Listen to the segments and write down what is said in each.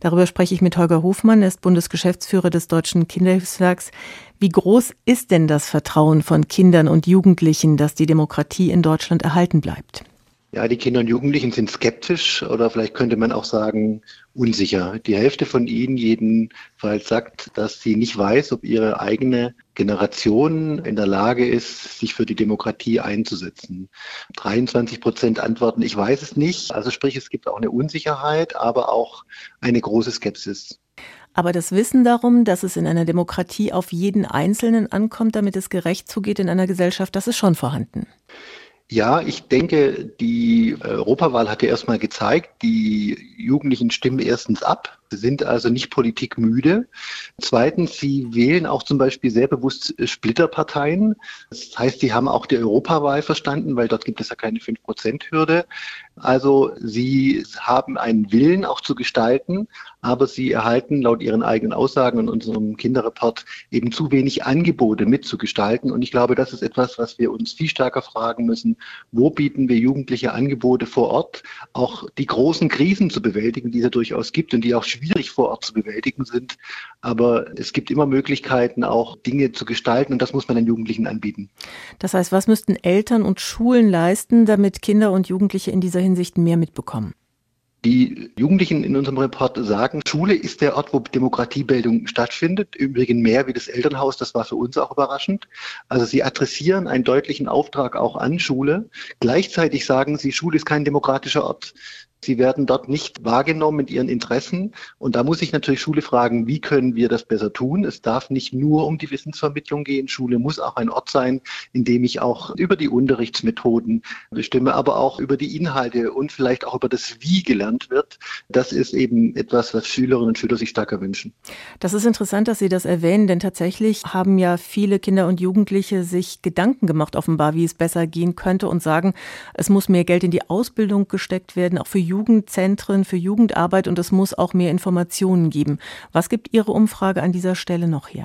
Darüber spreche ich mit Holger Hofmann, er ist Bundesgeschäftsführer des Deutschen Kinderhilfswerks. Wie groß ist denn das Vertrauen von Kindern und Jugendlichen, dass die Demokratie in Deutschland erhalten bleibt? Ja, die Kinder und Jugendlichen sind skeptisch oder vielleicht könnte man auch sagen unsicher. Die Hälfte von ihnen jedenfalls sagt, dass sie nicht weiß, ob ihre eigene Generation in der Lage ist, sich für die Demokratie einzusetzen. 23% antworten, ich weiß es nicht. Also sprich, es gibt auch eine Unsicherheit, aber auch eine große Skepsis. Aber das Wissen darum, dass es in einer Demokratie auf jeden Einzelnen ankommt, damit es gerecht zugeht in einer Gesellschaft, das ist schon vorhanden. Ja, ich denke, die Europawahl hat ja erstmal gezeigt, die Jugendlichen stimmen erstens ab. Sie sind also nicht politikmüde. Zweitens, sie wählen auch zum Beispiel sehr bewusst Splitterparteien. Das heißt, sie haben auch die Europawahl verstanden, weil dort gibt es ja keine 5%-Hürde. Also sie haben einen Willen auch zu gestalten, aber sie erhalten laut ihren eigenen Aussagen in unserem Kinderreport eben zu wenig Angebote mitzugestalten. Und ich glaube, das ist etwas, was wir uns viel stärker fragen müssen. Wo bieten wir Jugendliche Angebote vor Ort, auch die großen Krisen zu bewältigen, die es ja durchaus gibt und die auch schwierig vor Ort zu bewältigen sind. Aber es gibt immer Möglichkeiten, auch Dinge zu gestalten und das muss man den Jugendlichen anbieten. Das heißt, was müssten Eltern und Schulen leisten, damit Kinder und Jugendliche in dieser Hinsicht mehr mitbekommen? Die Jugendlichen in unserem Report sagen, Schule ist der Ort, wo Demokratiebildung stattfindet. Übrigens mehr wie das Elternhaus, das war für uns auch überraschend. Also sie adressieren einen deutlichen Auftrag auch an Schule. Gleichzeitig sagen sie, Schule ist kein demokratischer Ort. Sie werden dort nicht wahrgenommen mit ihren Interessen. Und da muss sich natürlich Schule fragen, wie können wir das besser tun? Es darf nicht nur um die Wissensvermittlung gehen. Schule muss auch ein Ort sein, in dem ich auch über die Unterrichtsmethoden bestimme, aber auch über die Inhalte und vielleicht auch über das Wie gelernt wird. Das ist eben etwas, was Schülerinnen und Schüler sich stärker wünschen. Das ist interessant, dass Sie das erwähnen, denn tatsächlich haben ja viele Kinder und Jugendliche sich Gedanken gemacht, offenbar, wie es besser gehen könnte und sagen, es muss mehr Geld in die Ausbildung gesteckt werden, auch für Jugendzentren, für Jugendarbeit und es muss auch mehr Informationen geben. Was gibt Ihre Umfrage an dieser Stelle noch her?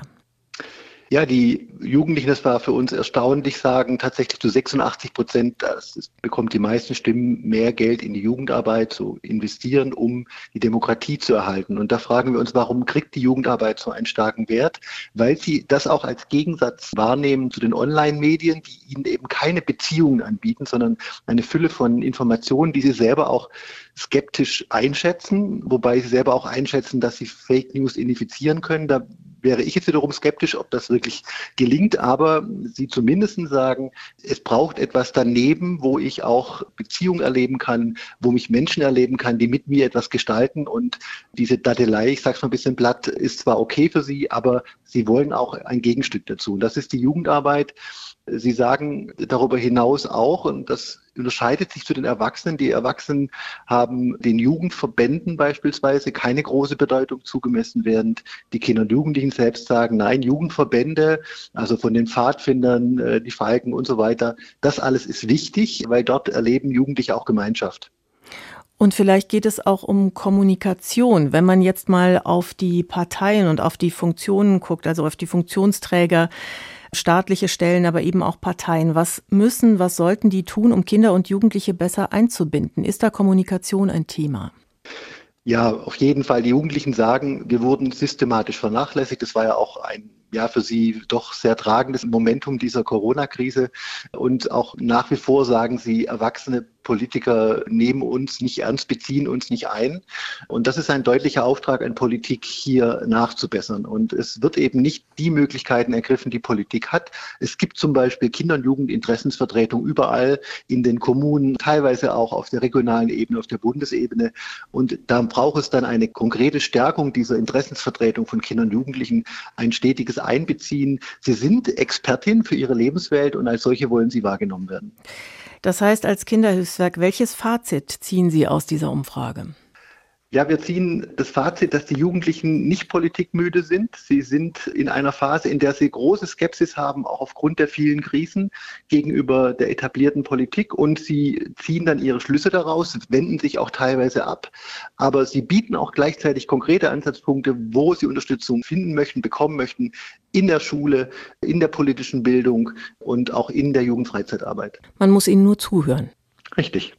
Ja, die Jugendlichen, das war für uns erstaunlich, sagen tatsächlich zu 86%, das bekommt die meisten Stimmen, mehr Geld in die Jugendarbeit zu investieren, um die Demokratie zu erhalten. Und da fragen wir uns, warum kriegt die Jugendarbeit so einen starken Wert? Weil sie das auch als Gegensatz wahrnehmen zu den Online-Medien, die ihnen eben keine Beziehungen anbieten, sondern eine Fülle von Informationen, die sie selber auch skeptisch einschätzen, wobei sie selber auch einschätzen, dass sie Fake News identifizieren können. Da wäre ich jetzt wiederum skeptisch, ob das wirklich gelingt, aber sie zumindest sagen, es braucht etwas daneben, wo ich auch Beziehungen erleben kann, wo mich Menschen erleben kann, die mit mir etwas gestalten und diese Dattelei, ich sage es mal ein bisschen platt, ist zwar okay für sie, aber sie wollen auch ein Gegenstück dazu und das ist die Jugendarbeit. Sie sagen darüber hinaus auch, und das unterscheidet sich zu den Erwachsenen. Die Erwachsenen haben den Jugendverbänden beispielsweise keine große Bedeutung zugemessen, während die Kinder und Jugendlichen selbst sagen, nein, Jugendverbände, also von den Pfadfindern, die Falken und so weiter, das alles ist wichtig, weil dort erleben Jugendliche auch Gemeinschaft. Und vielleicht geht es auch um Kommunikation. Wenn man jetzt mal auf die Parteien und auf die Funktionen guckt, also auf die Funktionsträger, staatliche Stellen, aber eben auch Parteien. Was sollten die tun, um Kinder und Jugendliche besser einzubinden? Ist da Kommunikation ein Thema? Ja, auf jeden Fall. Die Jugendlichen sagen, wir wurden systematisch vernachlässigt. Das war ja auch ein für sie doch sehr tragendes Momentum dieser Corona-Krise. Und auch nach wie vor sagen sie, erwachsene Politiker nehmen uns nicht ernst, beziehen uns nicht ein. Und das ist ein deutlicher Auftrag an Politik, hier nachzubessern. Und es wird eben nicht die Möglichkeiten ergriffen, die Politik hat. Es gibt zum Beispiel Kinder- und Jugendinteressensvertretung überall in den Kommunen, teilweise auch auf der regionalen Ebene, auf der Bundesebene. Und da braucht es dann eine konkrete Stärkung dieser Interessensvertretung von Kindern und Jugendlichen, ein stetiges Einbeziehen. Sie sind Expertin für ihre Lebenswelt und als solche wollen sie wahrgenommen werden. Das heißt, als Kinderhilfswerk, welches Fazit ziehen Sie aus dieser Umfrage? Ja, wir ziehen das Fazit, dass die Jugendlichen nicht politikmüde sind. Sie sind in einer Phase, in der sie große Skepsis haben, auch aufgrund der vielen Krisen gegenüber der etablierten Politik. Und sie ziehen dann ihre Schlüsse daraus, wenden sich auch teilweise ab. Aber sie bieten auch gleichzeitig konkrete Ansatzpunkte, wo sie Unterstützung finden möchten, bekommen möchten, in der Schule, in der politischen Bildung und auch in der Jugendfreizeitarbeit. Man muss ihnen nur zuhören. Richtig.